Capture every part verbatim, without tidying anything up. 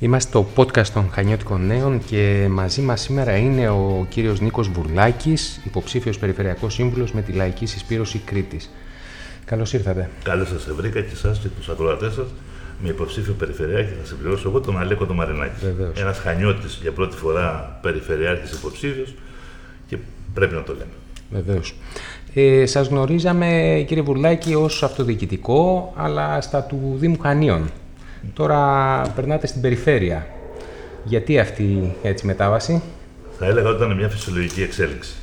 Είμαστε το podcast των Χανιώτικων Νέων και μαζί μας σήμερα είναι ο κύριος Νίκος Βουρλάκης, υποψήφιος Περιφερειακός Σύμβουλος με τη Λαϊκή Συσπήρωση Κρήτης. Καλώς ήρθατε. Καλώς σας βρήκα και εσάς και τους ακροατές σας με υποψήφιο Περιφερειάρχη. Θα συμπληρώσω εγώ τον Αλέκο τον Μαρινάκη. Βεβαίως. Ένας Χανιώτης για πρώτη φορά Περιφερειάρχης υποψήφιος και πρέπει να το λέμε. Βεβαίως. Ε, σας γνωρίζαμε, κύριε Βουρλάκη, ως αυτοδιοικητικό, αλλά στα του Δήμου Χανίων. Τώρα περνάτε στην περιφέρεια. Γιατί αυτή έτσι μετάβαση? Θα έλεγα ότι ήταν μια φυσιολογική εξέλιξη.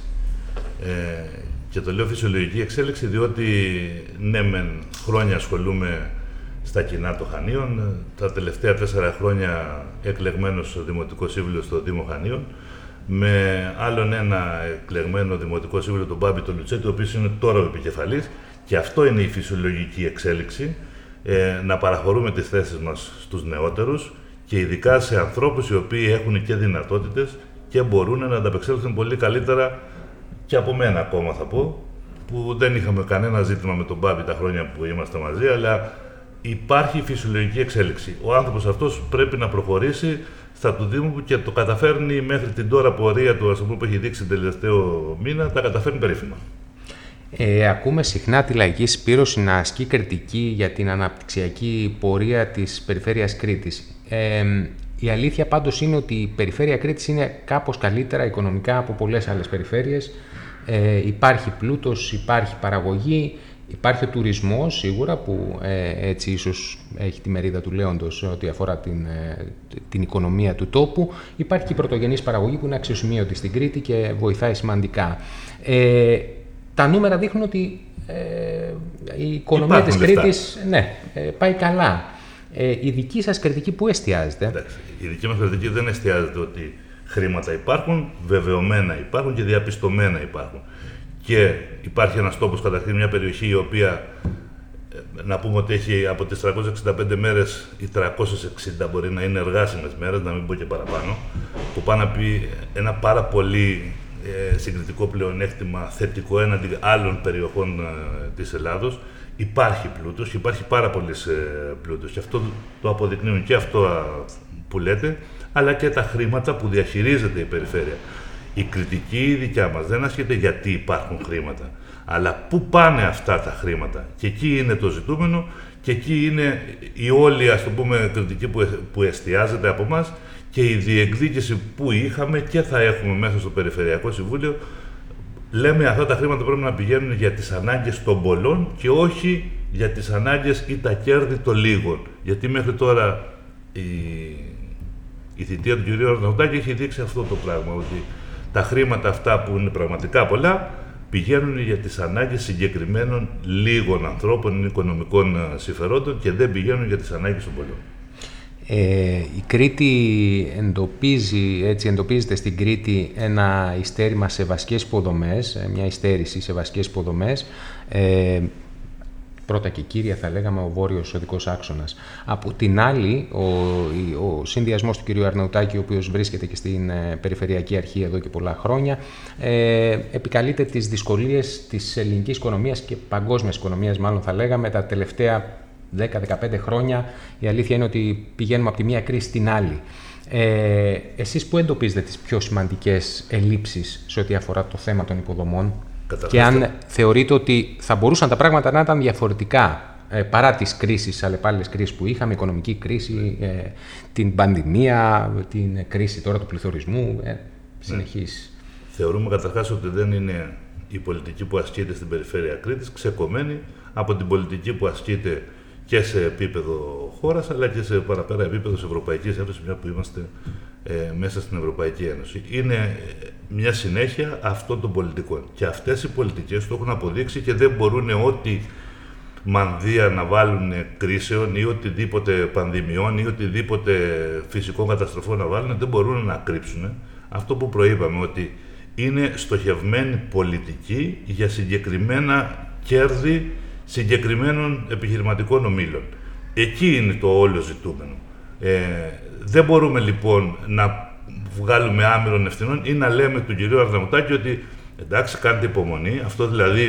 Ε, και το λέω φυσιολογική εξέλιξη διότι ναι μεν χρόνια ασχολούμαι στα κοινά των Χανίων, τα τελευταία τέσσερα χρόνια εκλεγμένος Δημοτικό Σύμβουλο στο Δήμο Χανίων, με άλλον ένα εκλεγμένο Δημοτικό Σύμβουλο, τον Μπάμπη τον Λουτσέτη, ο οποίος είναι τώρα ο επικεφαλής, και αυτό είναι η φυσιολογική εξέλιξη. Ε, να παραχωρούμε τις θέσεις μας στους νεότερους και ειδικά σε ανθρώπους οι οποίοι έχουν και δυνατότητες και μπορούν να ανταπεξέλθουν πολύ καλύτερα και από μένα ακόμα θα πω, που δεν είχαμε κανένα ζήτημα με τον Μπάμπη τα χρόνια που είμαστε μαζί, αλλά υπάρχει φυσιολογική εξέλιξη. Ο άνθρωπος αυτός πρέπει να προχωρήσει στα του Δήμου και το καταφέρνει μέχρι την τώρα πορεία του, ας πούμε, που έχει δείξει τον τελευταίο μήνα, τα καταφέρνει περίφημα. Ε, ακούμε συχνά τη Λαϊκή Συσπήρωση να ασκεί κριτική για την αναπτυξιακή πορεία της Περιφέρειας Κρήτης. Ε, η αλήθεια πάντως είναι ότι η Περιφέρεια Κρήτης είναι κάπως καλύτερα οικονομικά από πολλές άλλες περιφέρειες. Ε, υπάρχει πλούτος, υπάρχει παραγωγή, υπάρχει ο τουρισμός σίγουρα που ε, έτσι ίσως έχει τη μερίδα του λέοντος ό,τι αφορά την, ε, την οικονομία του τόπου. Υπάρχει και η πρωτογενής παραγωγή που είναι αξιοσημείωτη στην Κρήτη και βοηθάει σημαντικά. Ε, Τα νούμερα δείχνουν ότι ε, η οικονομία Υπάρχουν της λεφτά. Κρήτης ναι, ε, πάει καλά. Ε, η δική σας κριτική πού εστιάζεται? Εντάξει, η δική μας κριτική δεν εστιάζεται ότι χρήματα υπάρχουν, βεβαιωμένα υπάρχουν και διαπιστωμένα υπάρχουν. Και υπάρχει ένας τόπος, καταρχήν μια περιοχή η οποία ε, να πούμε ότι έχει από τις τριακόσιες εξήντα πέντε μέρες οι τριακόσιες εξήντα μπορεί να είναι εργάσιμες μέρες, να μην πω και παραπάνω, που πάνε να πει ένα πάρα πολύ Ε, συγκριτικό πλεονέκτημα θετικό έναντι άλλων περιοχών ε, της Ελλάδος. Υπάρχει πλούτος και υπάρχει πάρα πολύς ε, πλούτος και αυτό το αποδεικνύουν και αυτό α, που λέτε, αλλά και τα χρήματα που διαχειρίζεται η περιφέρεια. Η κριτική η δικιά μας δεν ασχετεί γιατί υπάρχουν χρήματα, αλλά πού πάνε αυτά τα χρήματα, και εκεί είναι το ζητούμενο και εκεί είναι η όλη, ας το πούμε, κριτική που, που εστιάζεται από εμάς και η διεκδίκηση που είχαμε και θα έχουμε μέσα στο Περιφερειακό Συμβούλιο. Λέμε αυτά τα χρήματα πρέπει να πηγαίνουν για τις ανάγκες των πολλών και όχι για τις ανάγκες ή τα κέρδη των λίγων. Γιατί μέχρι τώρα η, η θητεία του κ. Αρναουτάκη έχει δείξει αυτό το πράγμα, ότι τα χρήματα αυτά που είναι πραγματικά πολλά πηγαίνουν για τις ανάγκες συγκεκριμένων λίγων ανθρώπων οικονομικών συμφερόντων και δεν πηγαίνουν για τις ανάγκες των πολλών. Ε, η Κρήτη εντοπίζει, έτσι, εντοπίζεται στην Κρήτη ένα υστέρημα σε βασικές υποδομές, μια υστέρηση σε βασικές υποδομές. Ε, πρώτα και κύρια θα λέγαμε ο βόρειος οδικός άξονας. Από την άλλη, ο, ο συνδυασμός του κ. Αρναουτάκη, ο οποίος βρίσκεται και στην ε, Περιφερειακή Αρχή εδώ και πολλά χρόνια, ε, επικαλείται τις δυσκολίες της ελληνικής οικονομίας και παγκόσμιας οικονομίας, μάλλον θα λέγαμε, τα τελευταία δέκα με δεκαπέντε χρόνια. Η αλήθεια είναι ότι πηγαίνουμε από τη μία κρίση στην άλλη. Ε, εσείς πού εντοπίζετε τις πιο σημαντικές ελλείψεις σε ό,τι αφορά το θέμα των υποδομών? Καταρχάς, και αν θεωρείτε ότι θα μπορούσαν τα πράγματα να ήταν διαφορετικά ε, παρά τις κρίσεις, αλλεπάλληλες κρίσεις που είχαμε, οικονομική κρίση, ε, την πανδημία, την κρίση τώρα του πληθωρισμού, ε, συνεχής. Ναι. Θεωρούμε καταρχάς ότι δεν είναι η πολιτική που ασκείται στην Περιφέρεια Κρήτης ξεκομμένη από την πολιτική που ασκείται και σε επίπεδο χώρας, αλλά και σε παραπέρα επίπεδο της Ευρωπαϊκής Ένωσης, μια που είμαστε ε, μέσα στην Ευρωπαϊκή Ένωση. Είναι μια συνέχεια αυτών των πολιτικών. Και αυτές οι πολιτικές το έχουν αποδείξει και δεν μπορούν ό,τι μανδύα να βάλουν κρίσεων ή οτιδήποτε πανδημιών ή οτιδήποτε φυσικών καταστροφών να βάλουν, δεν μπορούν να κρύψουν αυτό που προείπαμε, ότι είναι στοχευμένη πολιτική για συγκεκριμένα κέρδη συγκεκριμένων επιχειρηματικών ομίλων. Εκεί είναι το όλο ζητούμενο. Ε, δεν μπορούμε λοιπόν να βγάλουμε άμυρων ευθυνών ή να λέμε του κυρίου Αρναουτάκη ότι εντάξει, κάντε υπομονή. Αυτό δηλαδή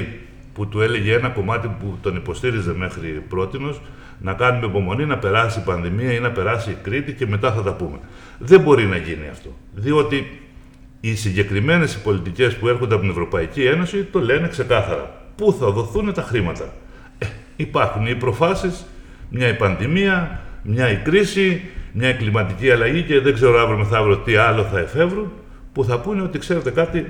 που του έλεγε ένα κομμάτι που τον υποστήριζε μέχρι πρότινος, να κάνουμε υπομονή, να περάσει η πανδημία ή να περάσει η Κρήτη και μετά θα τα πούμε. Δεν μπορεί να γίνει αυτό, διότι οι συγκεκριμένες πολιτικές που έρχονται από την Ευρωπαϊκή Ένωση το λένε ξεκάθαρα. Πού θα δοθούν τα χρήματα. Ε, υπάρχουν οι προφάσεις, μια η πανδημία, μια η κρίση, μια η κλιματική αλλαγή και δεν ξέρω αύριο μεθαύριο τι άλλο θα εφεύρουν, που θα πούνε ότι ξέρετε κάτι,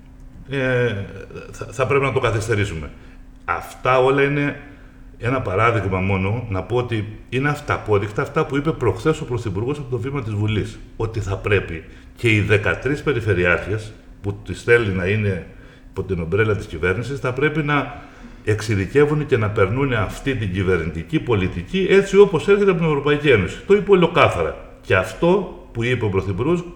ε, θα, θα πρέπει να το καθυστερήσουμε. Αυτά όλα είναι ένα παράδειγμα μόνο, να πω ότι είναι αυταπόδεικτα αυτά που είπε προχθές ο Πρωθυπουργός από το βήμα της Βουλής. Ότι θα πρέπει και οι δεκατρείς περιφερειάρχες που τις θέλει να είναι υπό την ομπρέλα της κυβέρνησης, θα πρέπει να εξειδικεύουν και να περνούν αυτή την κυβερνητική πολιτική έτσι όπως έρχεται από την Ευρωπαϊκή Ένωση. Το είπε ολοκάθαρα. Και αυτό που είπε ο Πρωθυπουργός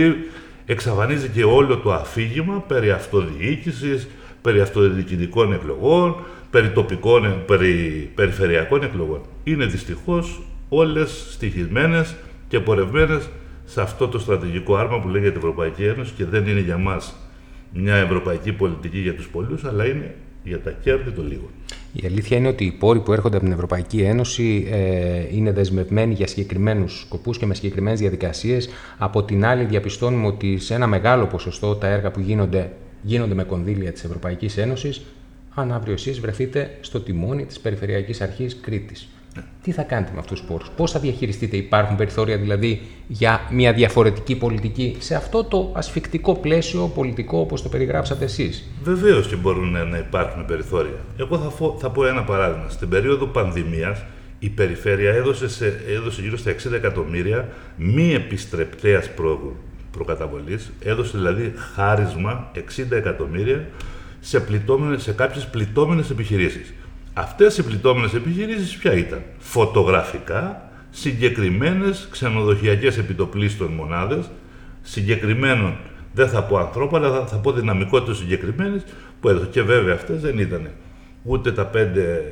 εξαφανίζει και όλο το αφήγημα περί αυτοδιοίκησης, περί αυτοδιοικητικών εκλογών, περί τοπικών, περί περιφερειακών εκλογών. Είναι δυστυχώς όλες στοιχισμένες και πορευμένες σε αυτό το στρατηγικό άρμα που λέγεται Ευρωπαϊκή Ένωση και δεν είναι για μας μια ευρωπαϊκή πολιτική για τους πολλούς, αλλά είναι για τα κέρδη των λίγων. Η αλήθεια είναι ότι οι πόροι που έρχονται από την Ευρωπαϊκή Ένωση ε, είναι δεσμευμένοι για συγκεκριμένους σκοπούς και με συγκεκριμένες διαδικασίες. Από την άλλη, διαπιστώνουμε ότι σε ένα μεγάλο ποσοστό τα έργα που γίνονται, γίνονται με κονδύλια της Ευρωπαϊκής Ένωσης, αν αύριο εσείς βρεθείτε στο τιμόνι της Περιφερειακής Αρχής Κρήτης. Ναι. Τι θα κάνετε με αυτούς τους πόρους, πώς θα διαχειριστείτε, υπάρχουν περιθώρια δηλαδή για μια διαφορετική πολιτική σε αυτό το ασφικτικό πλαίσιο πολιτικό όπως το περιγράψατε εσείς? Βεβαίως και μπορούν να υπάρχουν περιθώρια. Εγώ θα, φω, θα πω ένα παράδειγμα. Στην περίοδο πανδημίας η Περιφέρεια έδωσε, σε, έδωσε γύρω στα εξήντα εκατομμύρια μη επιστρεπτέας προ, προκαταβολής, έδωσε δηλαδή χάρισμα εξήντα εκατομμύρια σε, σε κάποιες πληττόμενες επιχειρήσεις. Αυτές οι πληττόμενες επιχειρήσεις ποια ήταν? Φωτογραφικά, συγκεκριμένες ξενοδοχειακές επιτοπλίστων μονάδες, συγκεκριμένων, δεν θα πω ανθρώπων, αλλά θα, θα πω δυναμικότητες συγκεκριμένες, που έδωσε. Και βέβαια αυτές δεν ήταν ούτε τα πέντε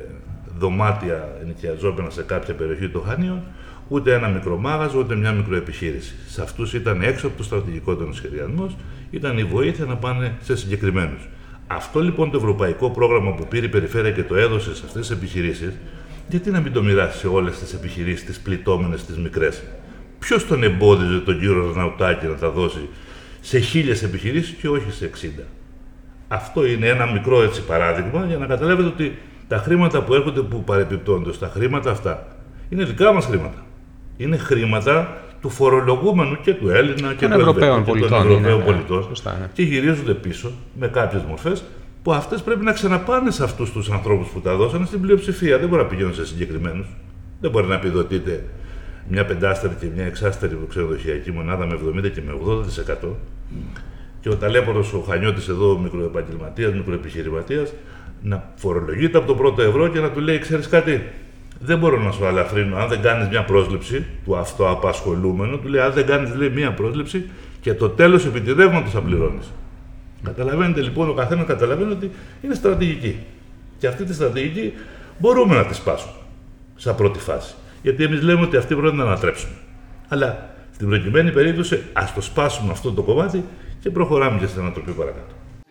δωμάτια ενοικιαζόμενα σε κάποια περιοχή των Χανίων, ούτε ένα μικρό μάγαζο, ούτε μια μικροεπιχείρηση. Σε αυτούς ήταν έξω από το στρατηγικό των σχεδιασμός, ήταν η βοήθεια να πάνε σε συγκεκριμένους. Αυτό λοιπόν το ευρωπαϊκό πρόγραμμα που πήρε η Περιφέρεια και το έδωσε σε αυτές τις επιχειρήσεις, γιατί να μην το μοιράσει σε όλες τις επιχειρήσεις, τις πληττόμενες, τις μικρές? Ποιος τον εμπόδιζε τον κύριο Αρναουτάκη να τα δώσει σε χίλιες επιχειρήσεις και όχι σε εξήντα? Αυτό είναι ένα μικρό έτσι παράδειγμα για να καταλάβετε ότι τα χρήματα που έρχονται, που παρεπιπτόντως, τα χρήματα αυτά είναι δικά μας χρήματα. Είναι χρήματα του φορολογούμενου και του Έλληνα και του Ευρωπαίων πολιτών, είναι, πολιτών ναι, σωστά, ναι. Και γυρίζονται πίσω με κάποιες μορφές που αυτές πρέπει να ξαναπάνε σε αυτούς τους ανθρώπους που τα δώσανε στην πλειοψηφία. Δεν μπορεί να πηγαίνουν σε συγκεκριμένους. Δεν μπορεί να επιδοτείται μια πεντάστερη και μια εξάστερη ξενοδοχειακή μονάδα με εβδομήντα και με ογδόντα τοις εκατό. Mm. Και ο ταλέπορος ο Χανιώτης εδώ, μικροεπαγγελματίας, μικροεπιχειρηματίας, να φορολογείται από το πρώτο ευρώ και να του λέει: ξέρεις κάτι, δεν μπορώ να σου αλαφρύνω. Αν δεν κάνεις μια πρόσληψη του αυτοαπασχολούμενου, του λέει: αν δεν κάνεις λέει, μια πρόσληψη και το τέλος επιτιδεύματος θα πληρώνεις. Καταλαβαίνετε λοιπόν, ο καθένας καταλαβαίνει ότι είναι στρατηγική. Και αυτή τη στρατηγική μπορούμε να τη σπάσουμε σαν πρώτη φάση. Γιατί εμείς λέμε ότι αυτή πρέπει να ανατρέψουμε. Αλλά στην προκειμένη περίπτωση, ας το σπάσουμε αυτό το κομμάτι και προχωράμε και στην ανατροπή παρακάτω.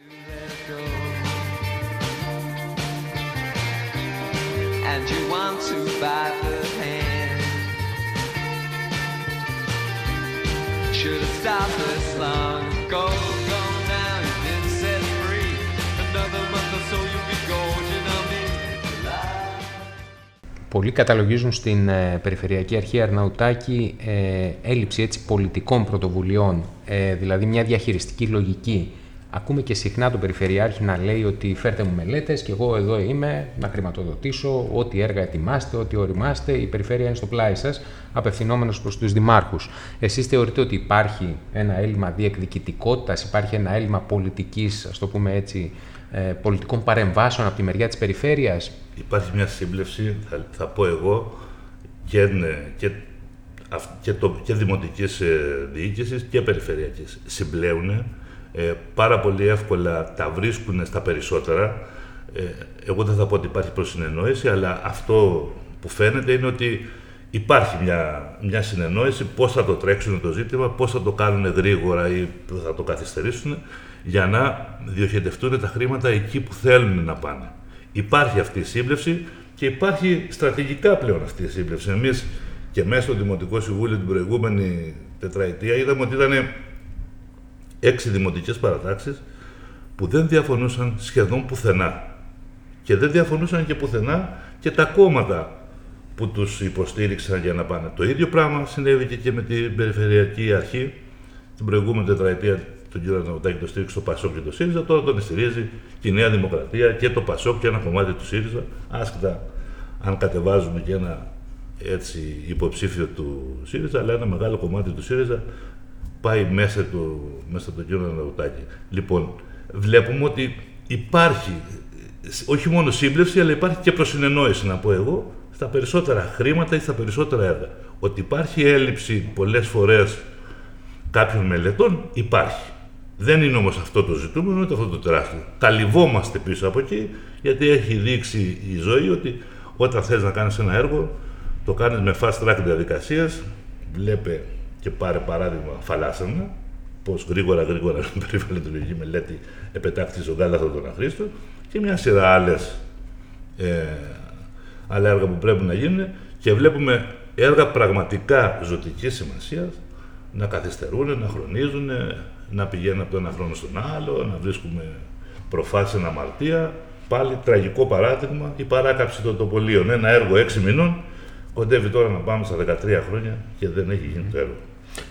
Πολλοί καταλογίζουν στην ε, Περιφερειακή Αρχή Αρναουτάκη ε, έλλειψη έτσι, πολιτικών πρωτοβουλειών, ε, δηλαδή μια διαχειριστική λογική. Ακούμε και συχνά τον Περιφερειάρχη να λέει ότι φέρτε μου μελέτες και εγώ εδώ είμαι να χρηματοδοτήσω ό,τι έργα ετοιμάστε, ό,τι οριμάστε, η Περιφέρεια είναι στο πλάι σας, απευθυνόμενος προς τους δημάρχους. Εσείς θεωρείτε ότι υπάρχει ένα έλλειμμα διεκδικητικότητας, υπάρχει ένα έλλειμμα πολιτικής, ας το πούμε έτσι, ε, πολιτικών παρεμβάσεων από τη μεριά της Περιφέρειας? Υπάρχει μια σύμπλευση, θα, θα πω εγώ, και, και, και, το, και δημοτικής διοίκησης και περιφερειακής. Συμπλέουν, ε, πάρα πολύ εύκολα τα βρίσκουν στα περισσότερα. Ε, εγώ δεν θα πω ότι υπάρχει προσυνεννόηση, αλλά αυτό που φαίνεται είναι ότι υπάρχει μια, μια συνεννόηση πώς θα το τρέξουν το ζήτημα, πώς θα το κάνουν γρήγορα ή θα το καθυστερήσουν για να διοχετευτούν τα χρήματα εκεί που θέλουν να πάνε. Υπάρχει αυτή η σύμπλευση και υπάρχει στρατηγικά πλέον αυτή η σύμπλευση. Εμείς και μέσα στο Δημοτικό Συμβούλιο την προηγούμενη τετραετία είδαμε ότι ήταν έξι δημοτικές παρατάξεις που δεν διαφωνούσαν σχεδόν πουθενά. Και δεν διαφωνούσαν και πουθενά και τα κόμματα που τους υποστήριξαν για να πάνε. Το ίδιο πράγμα συνέβη και με την Περιφερειακή Αρχή. Την προηγούμενη τετραετία τον κύριο Αρναουτάκη το στήριξε το Πασόκ και το ΣΥΡΙΖΑ, τώρα τον στηρίζει και η Νέα Δημοκρατία και το Πασόκ και ένα κομμάτι του ΣΥΡΙΖΑ, άσχετα αν κατεβάζουμε και ένα έτσι, υποψήφιο του ΣΥΡΙΖΑ, αλλά ένα μεγάλο κομμάτι του ΣΥΡΙΖΑ πάει μέσα, του, μέσα από τον κύριο Αρναουτάκη. Λοιπόν, βλέπουμε ότι υπάρχει όχι μόνο σύμπλευση, αλλά υπάρχει και προσυνεννόηση, να πω εγώ, στα περισσότερα χρήματα ή στα περισσότερα έργα. Ότι υπάρχει έλλειψη πολλές φορές κάποιων μελετών, υπάρχει. Δεν είναι όμως αυτό το ζητούμενο, ούτε αυτό το τεράστιο. Καλυβόμαστε πίσω από εκεί, γιατί έχει δείξει η ζωή ότι όταν θες να κάνεις ένα έργο, το κάνεις με fast track διαδικασίες. Βλέπε και πάρε παράδειγμα Φαλάσσανα, πως γρήγορα γρήγορα με περιβαλλοντολογική μελέτη επετάχθη στον κάλαθο των αχρήστων και μια σειρά άλλες ε, άλλα έργα που πρέπει να γίνουν και βλέπουμε έργα πραγματικά ζωτικής σημασίας να καθυστερούν, να χρονίζουν, να πηγαίνουν από το ένα χρόνο στον άλλο, να βρίσκουμε προφάσεις εν αμαρτία. Πάλι τραγικό παράδειγμα, η παράκαψη των τοπολίων. Ένα έργο έξι μηνών, κοντεύει τώρα να πάμε στα δεκατρία χρόνια και δεν έχει γίνει το έργο.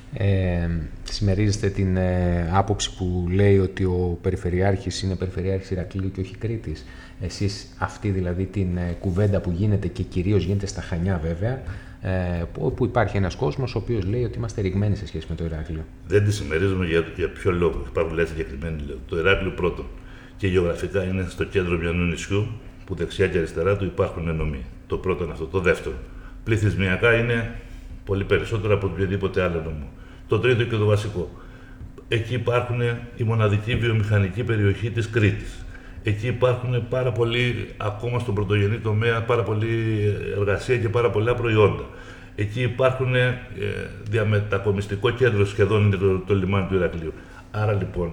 Ε, συμμερίζεστε την ε, άποψη που λέει ότι ο Περιφερειάρχης είναι Περιφερειάρχης Ηρακλείου και όχι Κρήτης. Εσείς αυτή δηλαδή την ε, κουβέντα που γίνεται και κυρίως γίνεται στα Χανιά βέβαια, ε, που, που υπάρχει ένας κόσμος ο οποίος λέει ότι είμαστε ρηγμένοι σε σχέση με το Ηράκλειο. Δεν τη συμμερίζομαι για, για ποιο λόγο. Υπάρχουν λέει συγκεκριμένοι λόγοι. Το Ηράκλειο πρώτον και γεωγραφικά είναι στο κέντρο μιας νησιού που δεξιά και αριστερά του υπάρχουν ενωμοί. Το πρώτο είναι αυτό. Το δεύτερο. Πληθυσμιακά είναι πολύ περισσότερο από οποιοδήποτε άλλο νομό. Το τρίτο και το βασικό. Εκεί υπάρχουν η μοναδική βιομηχανική περιοχή της Κρήτης. Εκεί υπάρχουν πάρα πολλοί, ακόμα στον πρωτογενή τομέα, πάρα πολλή εργασία και πάρα πολλά προϊόντα. Εκεί υπάρχουν ε, διαμετακομιστικό κέντρο, σχεδόν είναι το, το λιμάνι του Ηρακλείου. Άρα λοιπόν,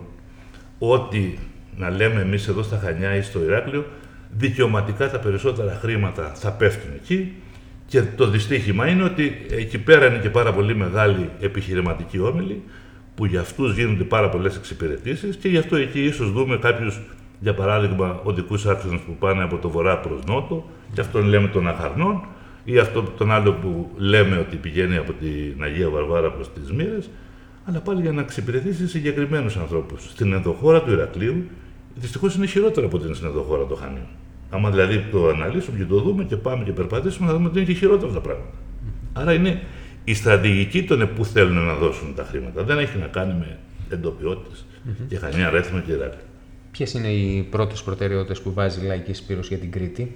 ό,τι να λέμε εμείς εδώ στα Χανιά ή στο Ηράκλειο, δικαιωματικά τα περισσότερα χρήματα θα πέφτουν εκεί. Και το δυστύχημα είναι ότι εκεί πέρα είναι και πάρα πολύ μεγάλοι επιχειρηματικοί όμιλοι, που για αυτούς γίνονται πάρα πολλές εξυπηρετήσεις και γι' αυτό εκεί ίσως δούμε κάποιους, για παράδειγμα, οδικούς άξονες που πάνε από το βορρά προς νότο, και αυτόν λέμε των Αχαρνών, ή αυτό τον άλλο που λέμε ότι πηγαίνει από την Αγία Βαρβάρα προς τις Μοίρες, αλλά πάλι για να εξυπηρετήσει συγκεκριμένους ανθρώπους. Στην ενδοχώρα του Ηρακλείου, δυστυχώς είναι χειρότερα από την ενδοχώρα των Χανίων. Άμα δηλαδή το αναλύσουμε και το δούμε και πάμε και περπατήσουμε, θα δούμε ότι είναι και χειρότερα τα πράγματα. Mm-hmm. Άρα είναι η στρατηγική των που θέλουν να δώσουν τα χρήματα. Δεν έχει να κάνει με εντοπιότητες mm-hmm. και Χανιά, Ρέθυμνο και Ηράκλειο. Ποιες είναι οι πρώτες προτεραιότητες που βάζει η Λαϊκή Σπύρος για την Κρήτη?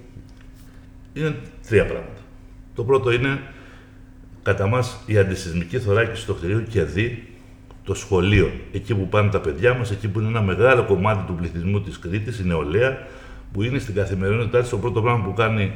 Είναι τρία πράγματα. Το πρώτο είναι, κατά μας, η αντισυσμική θωράκιση του κτηρίου και δι το σχολείο. Εκεί που πάνε τα παιδιά μας, εκεί που είναι ένα μεγάλο κομμάτι του πληθυσμού της Κρήτης, η νεολαία, που είναι στην καθημερινότητά της, το πρώτο πράγμα που κάνει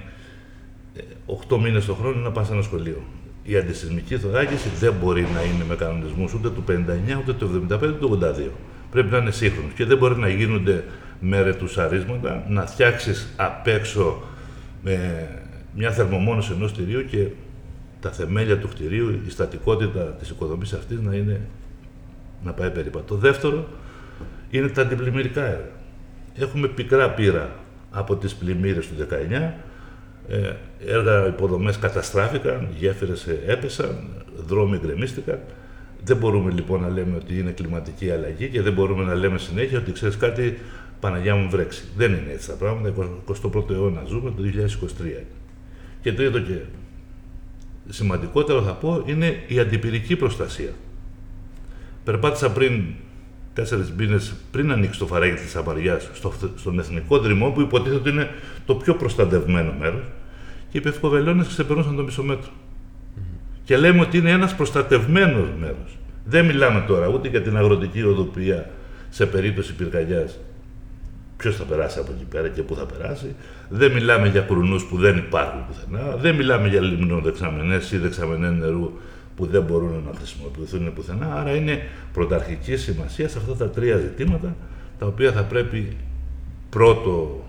οκτώ μήνες το χρόνο είναι να πάει σε ένα σχολείο. Η αντισυσμική θωράκιση δεν μπορεί να είναι με κανονισμούς ούτε του πενήντα εννιά, ούτε του εβδομήντα πέντε, ούτε του ογδόντα δύο. Πρέπει να είναι σύγχρονος και δεν μπορεί να γίνονται με ρετουσαρίσματα, να φτιάξεις απ' έξω με μια θερμομόνωση ενός κτηρίου και τα θεμέλια του κτηρίου, η στατικότητα της οικοδομής αυτής να, είναι, να πάει περίπου. Το δεύτερο είναι τα αντιπλημμυρικά έργα. Έχουμε πικρά πείρα από τις πλημμύρες του δεκαεννιά, ε, έργα υποδομές καταστράφηκαν, γέφυρες έπεσαν, δρόμοι γκρεμίστηκαν. Δεν μπορούμε λοιπόν να λέμε ότι είναι κλιματική αλλαγή και δεν μπορούμε να λέμε συνέχεια ότι ξέρεις κάτι, Παναγιά μου βρέξει. Δεν είναι έτσι τα πράγματα, εικοστό πρώτο αιώνα ζούμε, το δύο χιλιάδες είκοσι τρία. Και τρίτο και σημαντικότερο θα πω είναι η αντιπυρική προστασία. Περπάτησα πριν τέσσερις μήνες πριν ανοίξει το φαράγγι της Αμαριάς στο, στον Εθνικό Δρυμό, που υποτίθεται ότι είναι το πιο προστατευμένο μέρος, και οι πευκοβελώνες ξεπερνούσαν το μισό μέτρο. Mm-hmm. Και λέμε ότι είναι ένας προστατευμένος μέρος. Δεν μιλάμε τώρα ούτε για την αγροτική οδοποιία σε περίπτωση πυρκαγιάς. Ποιος θα περάσει από εκεί πέρα και πού θα περάσει. Δεν μιλάμε για κρουνούς που δεν υπάρχουν πουθενά. Δεν μιλάμε για λιμνοδεξαμενές ή δεξαμενές νερού που δεν μπορούν να χρησιμοποιηθούν πουθενά. Άρα είναι πρωταρχική σημασία σε αυτά τα τρία ζητήματα, τα οποία θα πρέπει πρώτο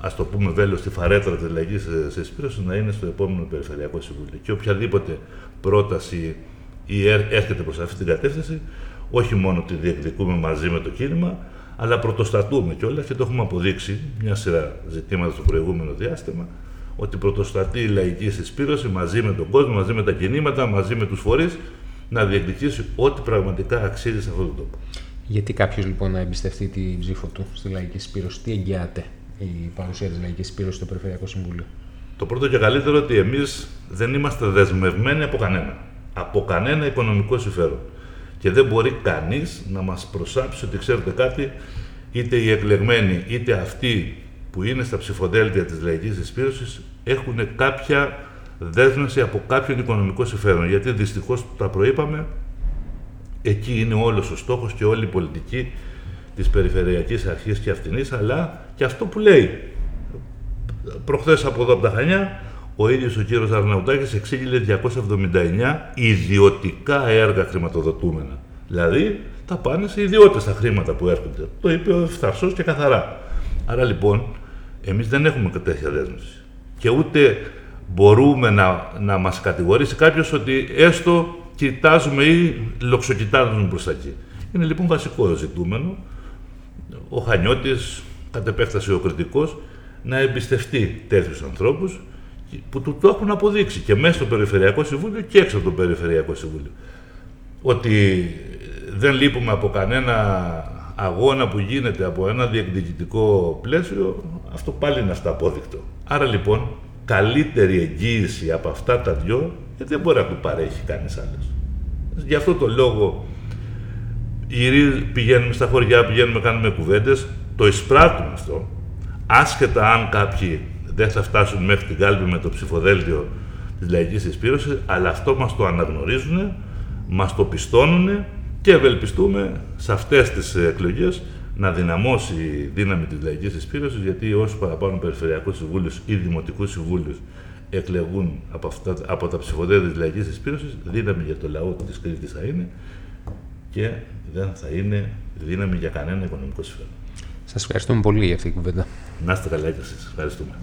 ας το πούμε, βέλος στη φαρέτρα της Λαϊκής Συσπήρωσης να είναι στο επόμενο Περιφερειακό Συμβούλιο. Και οποιαδήποτε πρόταση ή έρχεται προς αυτή την κατεύθυνση, όχι μόνο τη διεκδικούμε μαζί με το κίνημα, αλλά πρωτοστατούμε κιόλας και το έχουμε αποδείξει μια σειρά ζητήματα στο προηγούμενο διάστημα, ότι πρωτοστατεί η Λαϊκή Συσπήρωση μαζί με τον κόσμο, μαζί με τα κινήματα, μαζί με τους φορείς, να διεκδικήσει ό,τι πραγματικά αξίζει σε αυτόν τον τόπο. Γιατί κάποιος λοιπόν να εμπιστευτεί την ψήφο του στη Λαϊκή Συσπήρωση, τι εγγυάται η παρουσία της Λαϊκής Συσπήρωσης στο Περιφερειακό Συμβούλιο? Το πρώτο και καλύτερο ότι εμείς δεν είμαστε δεσμευμένοι από κανένα. Από κανένα οικονομικό συμφέρον. Και δεν μπορεί κανείς να μας προσάψει ότι ξέρετε κάτι, είτε οι εκλεγμένοι είτε αυτοί που είναι στα ψηφοδέλτια της Λαϊκής Συσπήρωσης έχουν κάποια δέσμευση από κάποιον οικονομικό συμφέρον. Γιατί δυστυχώς τα προείπαμε, εκεί είναι όλος ο στόχος και όλη η πολιτική της Περιφερειακής Αρχής και Αυτινής, αλλά και αυτό που λέει. Προχθές από εδώ από τα Χανιά, ο ίδιος ο κύριος Αρναουτάκης εξήγηλε διακόσια εβδομήντα εννέα ιδιωτικά έργα χρηματοδοτούμενα. Δηλαδή, θα πάνε σε ιδιώτες τα χρήματα που έρχονται. Το είπε ο Φθαρσός και καθαρά. Άρα λοιπόν, εμείς δεν έχουμε τέτοια δέσμευση. Και ούτε μπορούμε να, να μας κατηγορήσει κάποιος ότι έστω κοιτάζουμε ή λοξοκοιτάζουμε προς τα εκεί. Είναι λοιπόν βασικό ζητούμενο ο Χανιώτης, κατ' επέκταση ο κριτικός, να εμπιστευτεί τέτοιους ανθρώπους που του το έχουν αποδείξει και μέσα στο Περιφερειακό Συμβούλιο και έξω από το Περιφερειακό Συμβούλιο. Ότι δεν λείπουμε από κανένα αγώνα που γίνεται από ένα διεκδικητικό πλαίσιο, αυτό πάλι είναι αυταπόδεικτο. Άρα λοιπόν, καλύτερη εγγύηση από αυτά τα δυο δεν μπορεί να του παρέχει κανείς άλλος. Γι' αυτό το λόγο πηγαίνουμε στα χωριά, πηγαίνουμε, κάνουμε κουβέντες, το εισπράττουμε αυτό, άσχετα αν κάποιοι δεν θα φτάσουν μέχρι την κάλπη με το ψηφοδέλτιο της Λαϊκής Συσπήρωσης, αλλά αυτό μας το αναγνωρίζουν, μας το πιστώνουν και ευελπιστούμε σε αυτές τις εκλογές να δυναμώσει η δύναμη της Λαϊκής Συσπήρωσης, γιατί όσοι παραπάνω Περιφερειακούς Συμβούλους ή Δημοτικούς Συμβούλους εκλεγούν από, αυτά, από τα ψηφοδέλτια της Λαϊκής Συσπήρωσης, δύναμη για το λαό της Κρήτης θα είναι και δεν θα είναι δύναμη για κανένα οικονομικό συμφέρον. Σας ευχαριστούμε πολύ για αυτή την κουβέντα. Να είστε καλά και εσείς. Ευχαριστούμε.